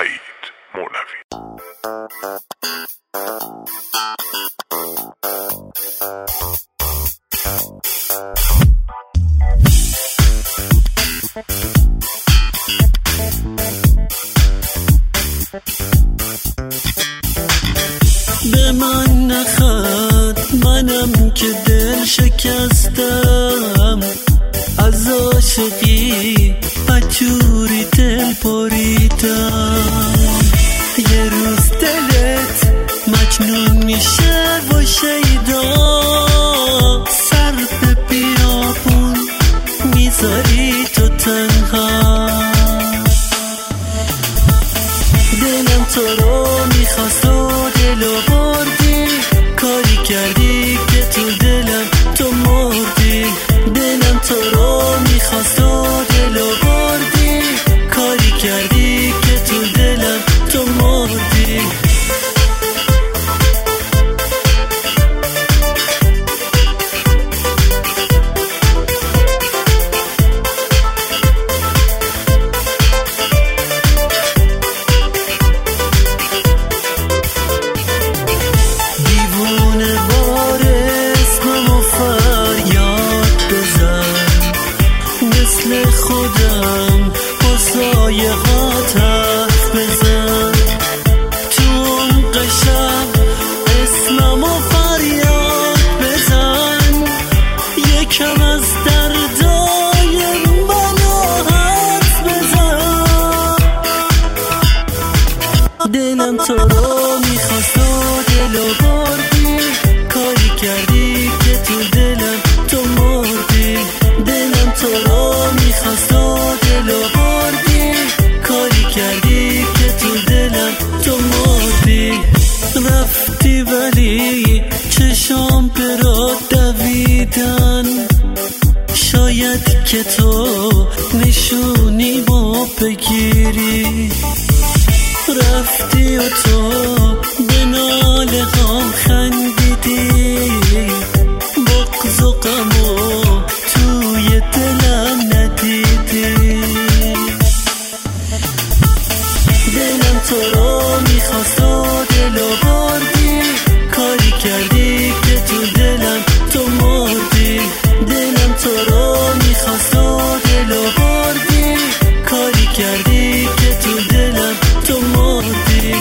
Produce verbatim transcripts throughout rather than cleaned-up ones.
سعید مولوی. به من نخند، منم که دل شکستم از عاشقی، بچوری دل بریدم. یه روز دلت مجنون میشه و شیدا، سر به بیابون میذاری تو تنها. دلم تو رو میخواست و دلو بردی، کاری کردی که تو دلم تو مردی. دلم تو رو میخواست و دلو بردی، کاری کردی که تو دلم تو مردی. خودم با سایه ها حرف بزن، تو عمق شب اسمم و فریاد بزن. یکم از دردای منو حرف بزن. دلم تو رو میخواست و دلو بردی، کاری کردی که تو دلم تو مردی. دلم تو رو میخواست و دلو بردی، کاری کردی که تو دلم تو مردی. رفتی ولی چشام برات دویدن، شاید که تو نشونی ما بگیری. رفتی و تو به ناله هم خندیدی، بغض و غم و توی دلم ندیدی. دلم تو رو میخواست و دلو بردی، کاری کردی که تو دلم تو مردی. دلم تو رو میخواست و دلو بردی، کاری کردی که تو دلم تو مردی.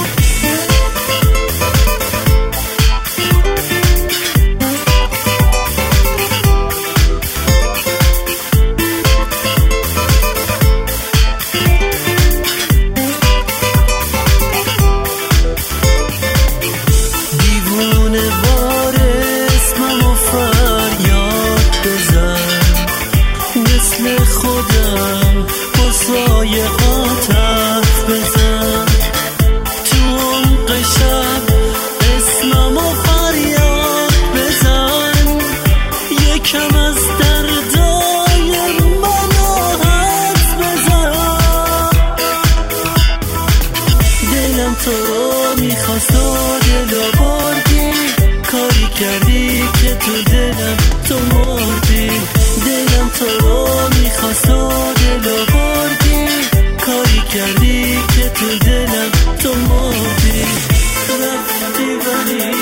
خودم با سایه ها حرف بزن، تو عمق شب اسمم و فریاد بزن. یکم از دردای منو حرف بزن. دلم تو رو میخواست و دلو بردی، کاری کردی که تو دلم تو مردی. دلم تو رو میخواست و دلو بردی، کاری کردی که تو دلم تو مردی. رفتی ولی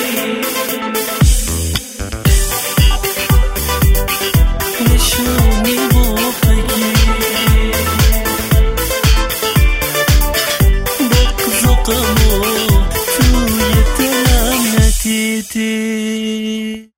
نشونی ما بگیر، بغض و غم و توی دلم ندیدی.